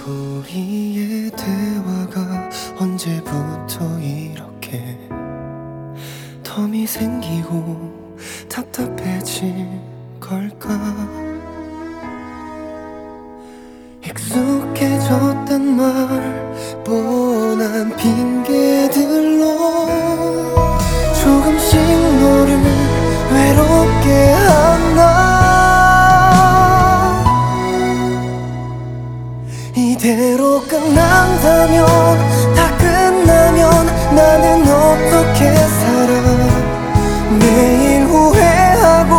우리의 대화가 언제부터 이렇게 텀이 생기고 답답해진 걸까? 익숙해졌단 말 뻔한 핑계들로 조금씩 너를 외롭게 하나. 이대로 끝난다면, 다 끝나면 나는 어떻게 살아? 매일 후회하고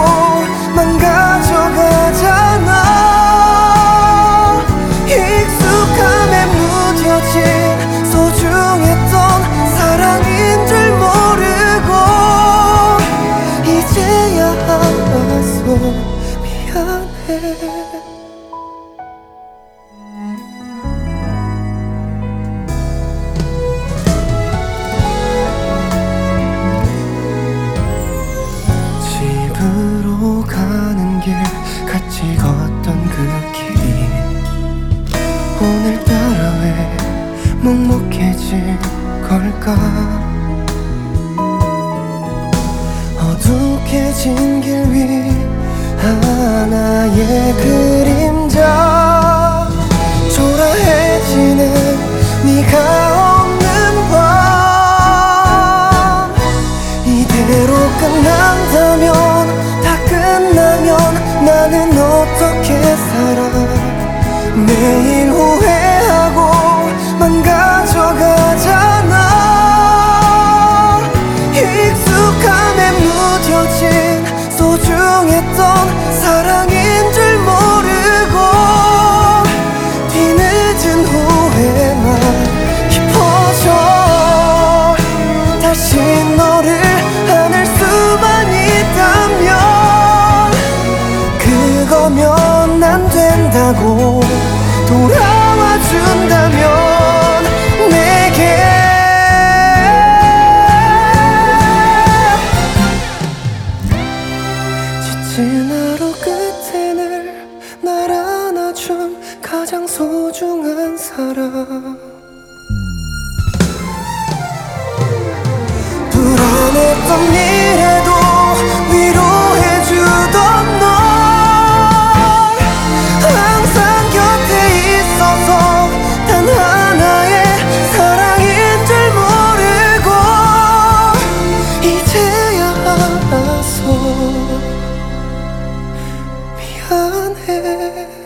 망가져가잖아. 익숙함에 무뎌진 소중했던 사랑인 줄 모르고 이제야 알았어. 미안해. 집으로 가는 길 같이 걷던 그 길이 오늘따라 왜 먹먹해진 걸까? 어둑해진 길 위 하나의 그림자, 초라해지는 네가 없는 밤. 이대로 끝난다면, 다 끝나면 나는 어떻게 살아? 매일 후회하고 망가져가잖아. 익숙함에 무뎌진 소중했던 사랑인 줄 모르고 뒤늦은 후회만 깊어져. 다시 너를 안을 수만 있다면, 그거면 안 된다고 돌아와 준다면 내게. 지친 하루 끝에 날 안아준 가장 소중한 사람. 불안했던 미래도 위로해주던 널 항상 곁에 있어서 단 하나의 사랑인 줄 모르고 이제야 알았어. 미안해.